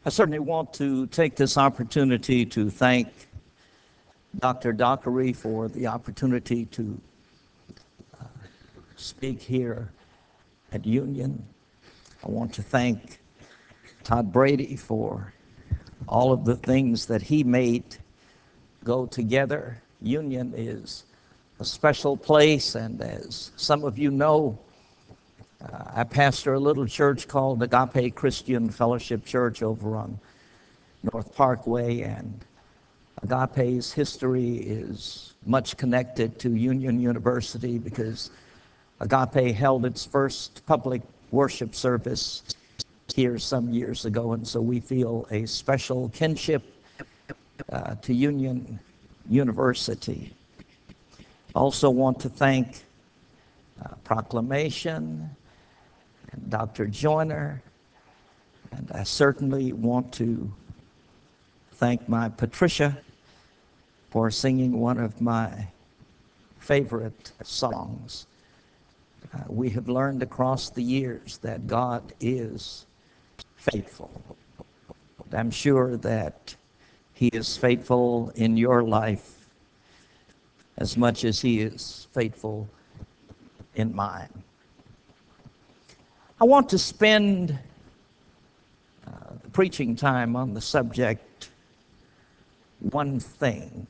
I certainly want to take this opportunity to thank Dr. Dockery for the opportunity to speak here at Union. I want to thank Todd Brady for all of the things that he made go together. Union is a special place, and as some of you know, I pastor a little church called Agape Christian Fellowship Church over on North Parkway, and Agape's history is much connected to Union University because Agape held its first public worship service here some years ago, and so we feel a special kinship to Union University. Also want to thank Proclamation and Dr. Joyner, and I certainly want to thank my Patricia for singing one of my favorite songs. We have learned across the years that God is faithful. I'm sure that He is faithful in your life as much as He is faithful in mine. I want to spend the preaching time on the subject, one thing.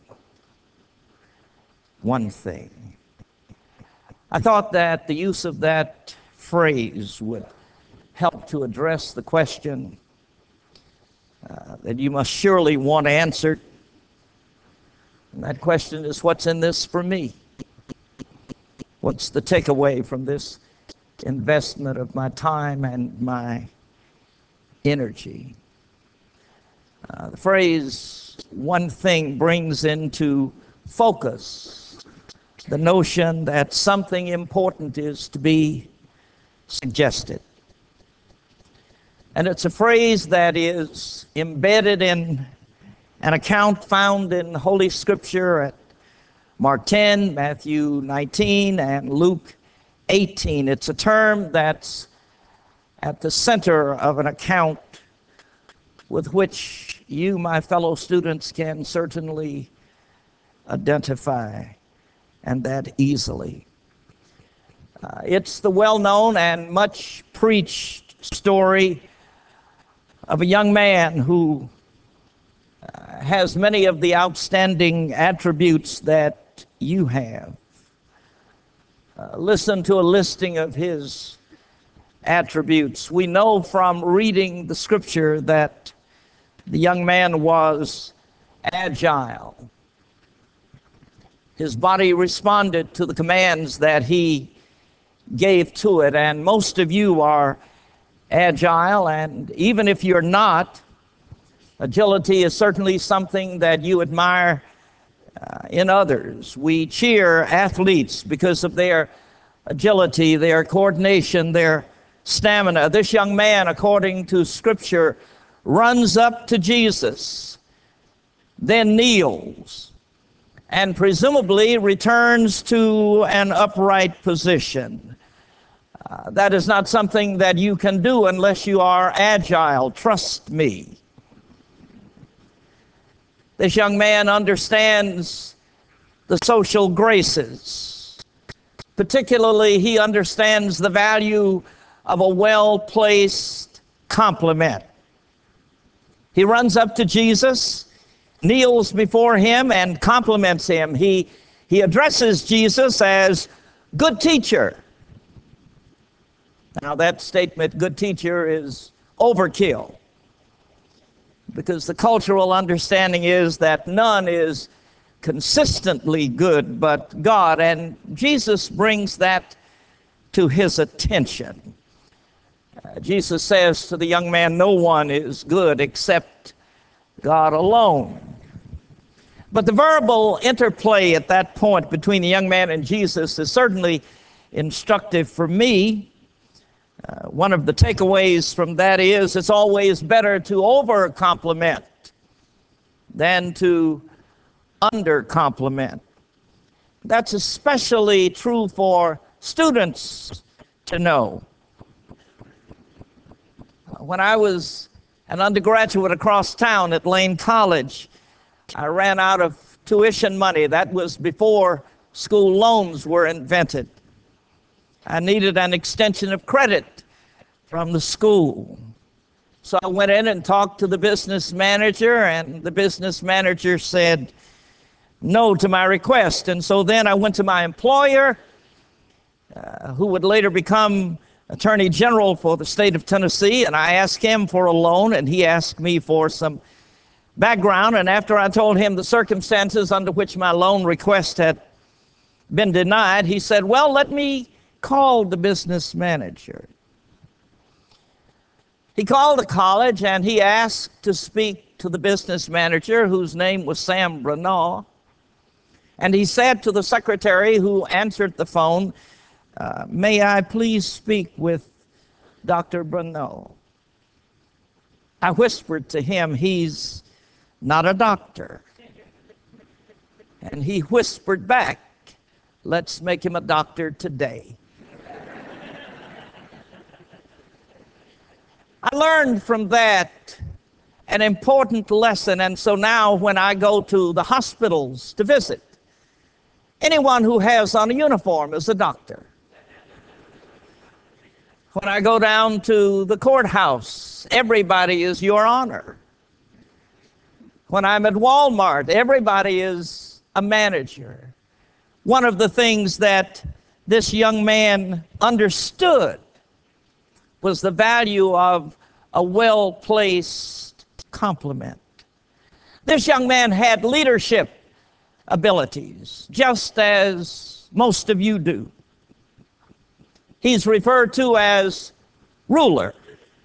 One thing. I thought that the use of that phrase would help to address the question that you must surely want answered. And that question is, what's in this for me? What's the takeaway from this investment of my time and my energy? The phrase, one thing, brings into focus the notion that something important is to be suggested. And it's a phrase that is embedded in an account found in Holy Scripture at Mark 10, Matthew 19, and Luke 18. It's a term that's at the center of an account with which you, my fellow students, can certainly identify, and that easily. It's the well-known and much preached story of a young man who has many of the outstanding attributes that you have. Listen to a listing of his attributes. We know from reading the scripture that the young man was agile. His body responded to the commands that he gave to it, and most of you are agile, and even if you're not, agility is certainly something that you admire in others. We cheer athletes because of their agility, their coordination, their stamina. This young man, according to Scripture, runs up to Jesus, then kneels, and presumably returns to an upright position. That is not something that you can do unless you are agile. Trust me. This young man understands the social graces. Particularly, he understands the value of a well-placed compliment. He runs up to Jesus, kneels before him, and compliments him. He addresses Jesus as good teacher. Now, that statement, good teacher, is overkill, because the cultural understanding is that none is consistently good but God, and Jesus brings that to his attention. Jesus says to the young man, no one is good except God alone. But the verbal interplay at that point between the young man and Jesus is certainly instructive for me. One of the takeaways from that is it's always better to over-compliment than to under-compliment. That's especially true for students to know. When I was an undergraduate across town at Lane College. I ran out of tuition money. That was before school loans were invented. I needed an extension of credit from the school. So I went in and talked to the business manager, and the business manager said no to my request. And so then I went to my employer, who would later become Attorney General for the state of Tennessee, and I asked him for a loan, and he asked me for some background. And after I told him the circumstances under which my loan request had been denied, he said, well, let me call the business manager. He called the college, and he asked to speak to the business manager, whose name was Sam Bruneau. And he said to the secretary who answered the phone, may I please speak with Dr. Bruneau? I whispered to him, he's not a doctor. And he whispered back, let's make him a doctor today. I learned from that an important lesson, and so now when I go to the hospitals to visit, anyone who has on a uniform is a doctor. When I go down to the courthouse, everybody is Your Honor. When I'm at Walmart, everybody is a manager. One of the things that this young man understood was the value of a well-placed compliment. This young man had leadership abilities, just as most of you do. He's referred to as ruler.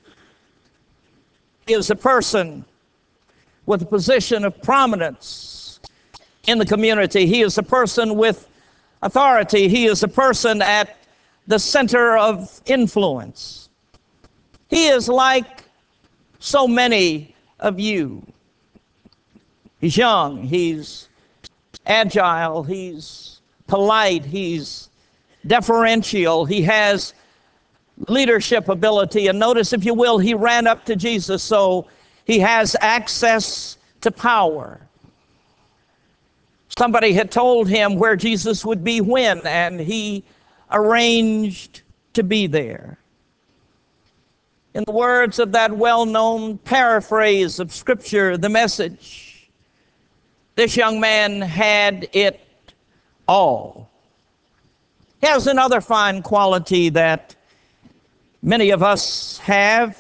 He is a person with a position of prominence in the community. He is a person with authority. He is a person at the center of influence. He is like so many of you. He's young, he's agile, he's polite, he's deferential, he has leadership ability. And notice, if you will, he ran up to Jesus, so he has access to power. Somebody had told him where Jesus would be when, and he arranged to be there. In the words of that well-known paraphrase of Scripture, The Message, this young man had it all. He has another fine quality that many of us have.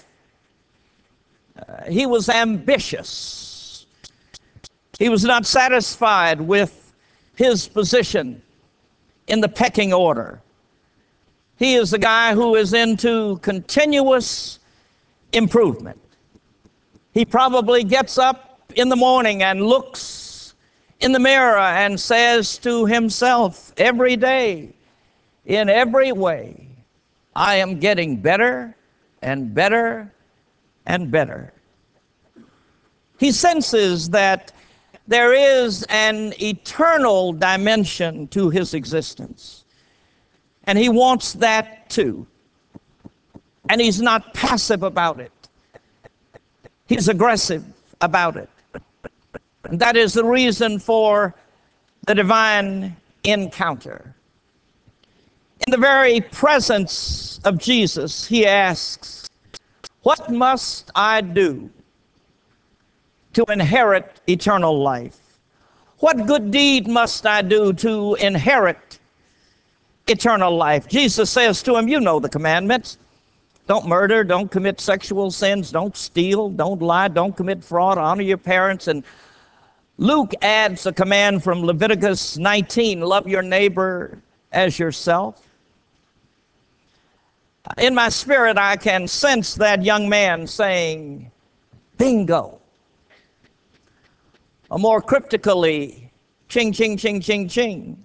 He was ambitious. He was not satisfied with his position in the pecking order. He is a guy who is into continuous improvement. He probably gets up in the morning and looks in the mirror and says to himself every day, in every way, I am getting better and better and better. He senses that there is an eternal dimension to his existence, and he wants that too. And he's not passive about it. He's aggressive about it. And that is the reason for the divine encounter. In the very presence of Jesus, he asks, what must I do to inherit eternal life? What good deed must I do to inherit eternal life? Jesus says to him, you know the commandments. Don't murder, don't commit sexual sins, don't steal, don't lie, don't commit fraud, honor your parents. And Luke adds a command from Leviticus 19, love your neighbor as yourself. In my spirit, I can sense that young man saying, bingo. Or more cryptically, ching, ching, ching, ching, ching.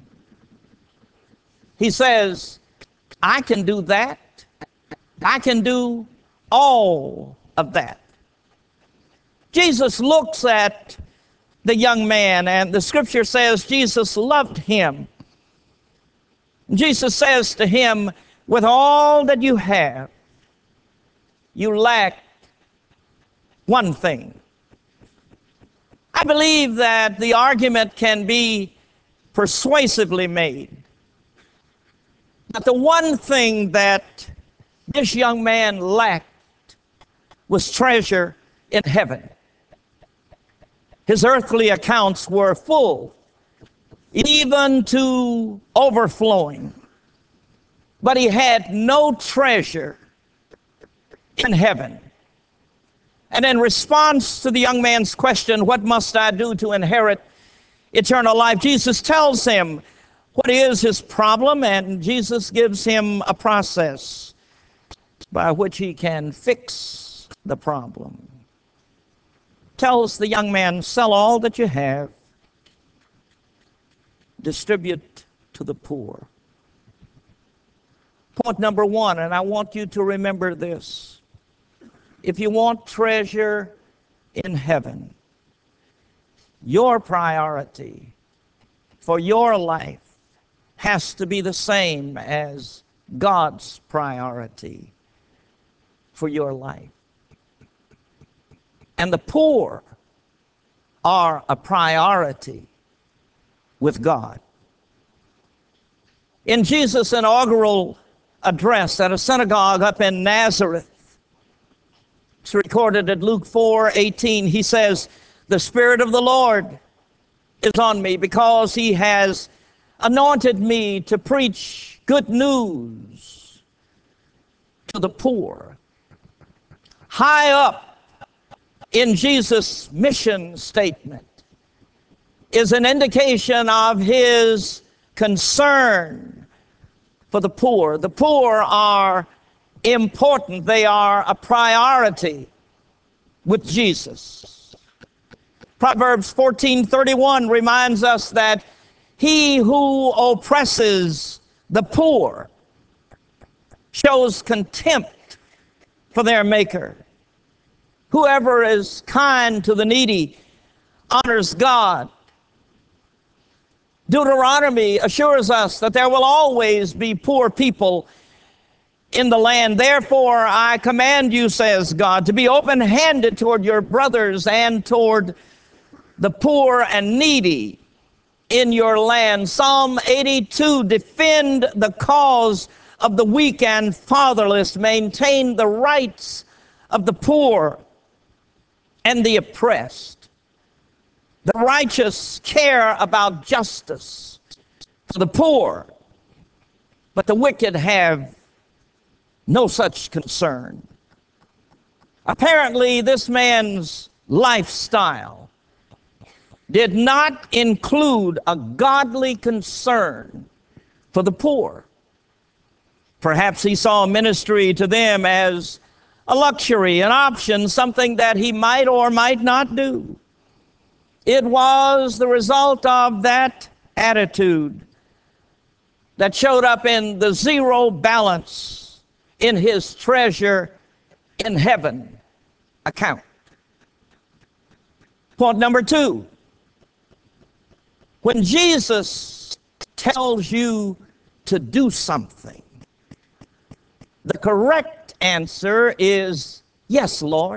He says, I can do that. I can do all of that. Jesus looks at the young man, and the scripture says Jesus loved him. Jesus says to him, with all that you have, you lack one thing. I believe that the argument can be persuasively made that the one thing that this young man lacked was treasure in heaven. His earthly accounts were full, even to overflowing, but he had no treasure in heaven. And in response to the young man's question, what must I do to inherit eternal life? Jesus tells him what is his problem, and Jesus gives him a process by which he can fix the problem. Tells the young man, sell all that you have, distribute to the poor. Point number one, and I want you to remember this. If you want treasure in heaven, your priority for your life has to be the same as God's priority for your life. And the poor are a priority with God. In Jesus' inaugural address at a synagogue up in Nazareth, it's recorded at Luke 4:18. He says, the Spirit of the Lord is on me because he has anointed me to preach good news to the poor. High up in Jesus' mission statement is an indication of his concern for the poor. The poor are important. They are a priority with Jesus. Proverbs 14:31 reminds us that he who oppresses the poor shows contempt for their maker. Whoever is kind to the needy honors God. Deuteronomy assures us that there will always be poor people in the land. Therefore, I command you, says God, to be open-handed toward your brothers and toward the poor and needy in your land. Psalm 82, defend the cause of the weak and fatherless, maintain the rights of the poor and the oppressed. The righteous care about justice for the poor, but the wicked have no such concern. Apparently, this man's lifestyle did not include a godly concern for the poor. Perhaps he saw ministry to them as a luxury, an option, something that he might or might not do. It was the result of that attitude that showed up in the zero balance in his treasure in heaven account. Point number two, when Jesus tells you to do something, the correct answer is yes, Lord.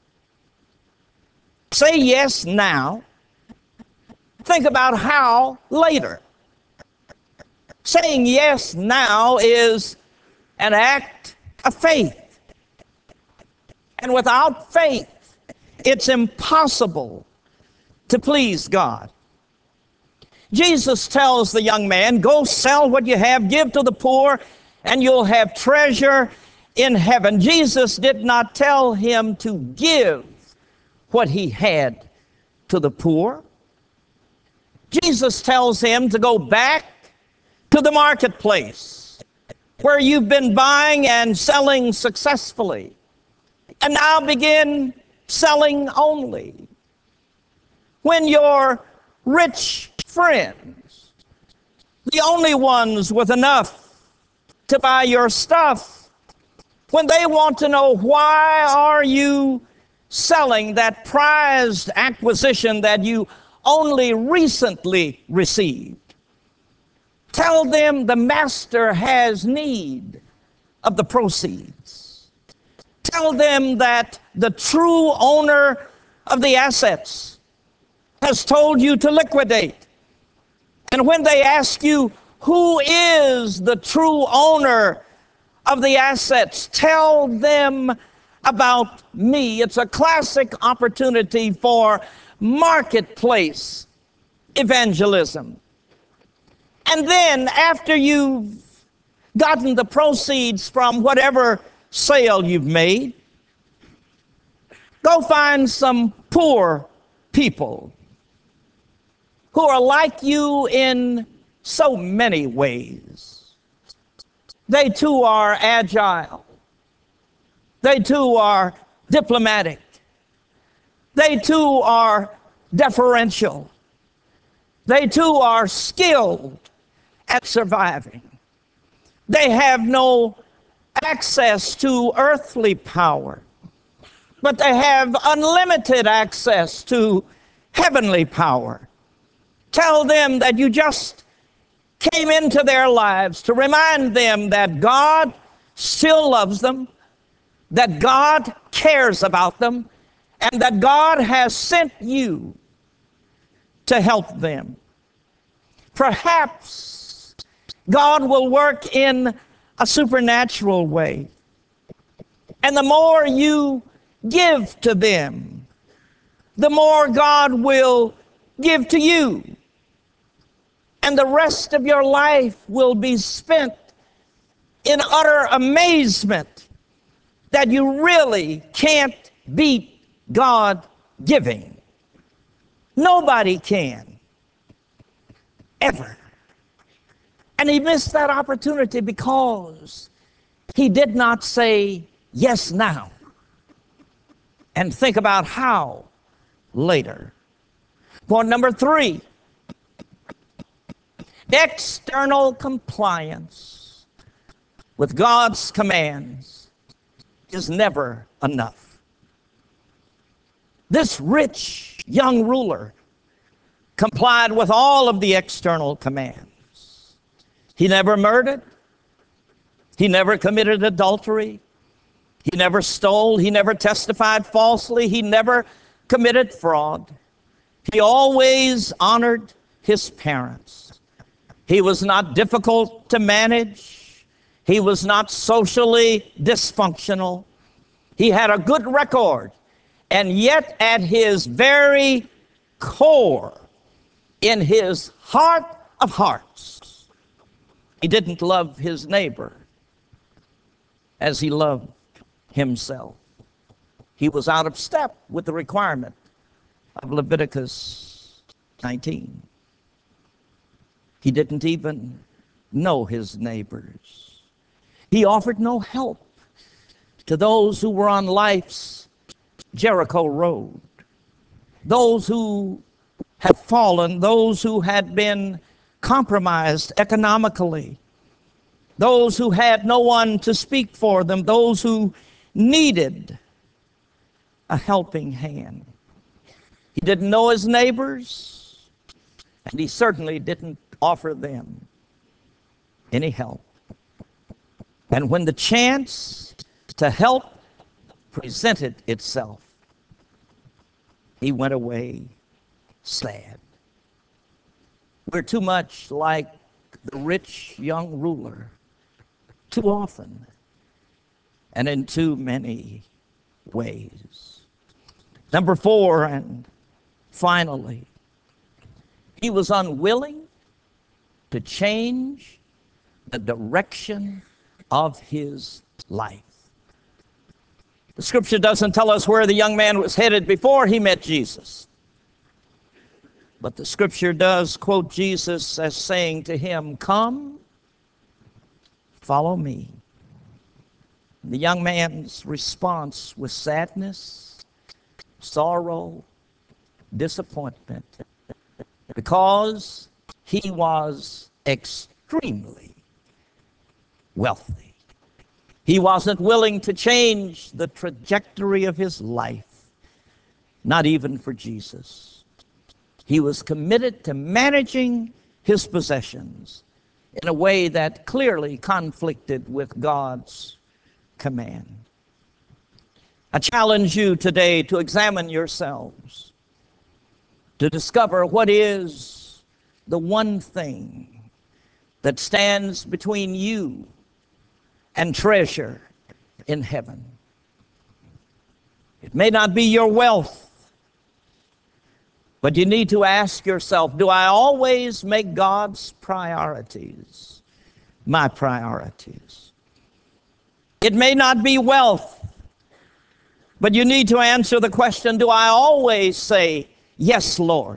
Say yes now. Think about how later. Saying yes now is an act of faith. And without faith, it's impossible to please God. Jesus tells the young man, go sell what you have, give to the poor, and you'll have treasure in heaven. Jesus did not tell him to give what he had to the poor. Jesus tells him to go back to the marketplace where you've been buying and selling successfully, and now begin selling only. When your rich friends, the only ones with enough to buy your stuff, when they want to know why are you selling that prized acquisition that you only recently received, tell them the master has need of the proceeds. Tell them that the true owner of the assets has told you to liquidate. And when they ask you, who is the true owner of the assets, tell them about me. It's a classic opportunity for marketplace evangelism. And then after you've gotten the proceeds from whatever sale you've made, go find some poor people who are like you in so many ways. They too are agile. They too are diplomatic. They too are deferential. They too are skilled at surviving. They have no access to earthly power, but they have unlimited access to heavenly power. Tell them that you just came into their lives to remind them that God still loves them, that God cares about them, and that God has sent you to help them. Perhaps God will work in a supernatural way. And the more you give to them, the more God will give to you. And the rest of your life will be spent in utter amazement that you really can't beat God giving. Nobody can, ever. And he missed that opportunity because he did not say yes now and think about how later. Point number 3, external compliance with God's commands is never enough. This rich young ruler complied with all of the external commands. He never murdered. He never committed adultery. He never stole. He never testified falsely. He never committed fraud. He always honored his parents. He was not difficult to manage. He was not socially dysfunctional. He had a good record. And yet at his very core, in his heart of hearts, he didn't love his neighbor as he loved himself. He was out of step with the requirement of Leviticus 19. He didn't even know his neighbors. He offered no help to those who were on life's Jericho road, those who had fallen, those who had been compromised economically, those who had no one to speak for them, those who needed a helping hand. He didn't know his neighbors, and he certainly didn't offer them any help. And when the chance to help presented itself, he went away sad. We're too much like the rich young ruler, too often and in too many ways. Number 4, and finally, he was unwilling to change the direction of his life. The scripture doesn't tell us where the young man was headed before he met Jesus. But the scripture does quote Jesus as saying to him, "Come, follow me." The young man's response was sadness, sorrow, disappointment, because he was extremely wealthy. He wasn't willing to change the trajectory of his life, not even for Jesus. He was committed to managing his possessions in a way that clearly conflicted with God's command. I challenge you today to examine yourselves, to discover what is the one thing that stands between you and treasure in heaven. It may not be your wealth, but you need to ask yourself, do I always make God's priorities my priorities? It may not be wealth, but you need to answer the question, do I always say, yes, Lord?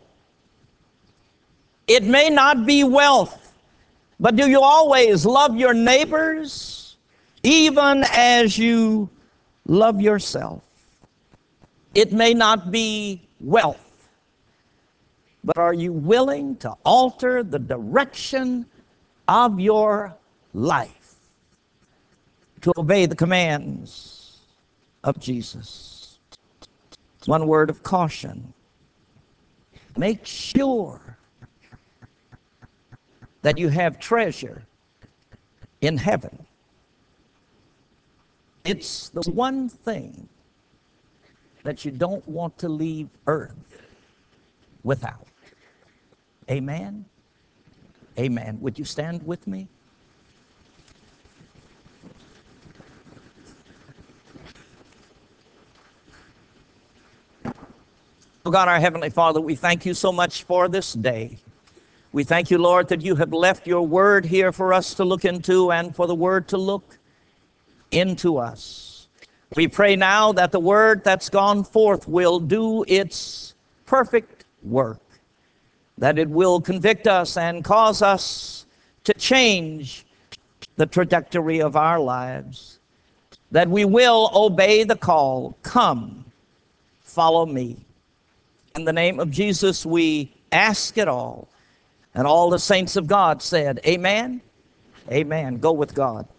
It may not be wealth, but do you always love your neighbors even as you love yourself? It may not be wealth, but are you willing to alter the direction of your life to obey the commands of Jesus? One word of caution. Make sure that you have treasure in heaven. It's the one thing that you don't want to leave earth without. Amen? Amen. Would you stand with me? Oh God, our Heavenly Father, we thank you so much for this day. We thank you, Lord, that you have left your word here for us to look into and for the word to look into us. We pray now that the word that's gone forth will do its perfect work, that it will convict us and cause us to change the trajectory of our lives, that we will obey the call, come, follow me. In the name of Jesus, we ask it all. And all the saints of God said, amen, amen. Go with God.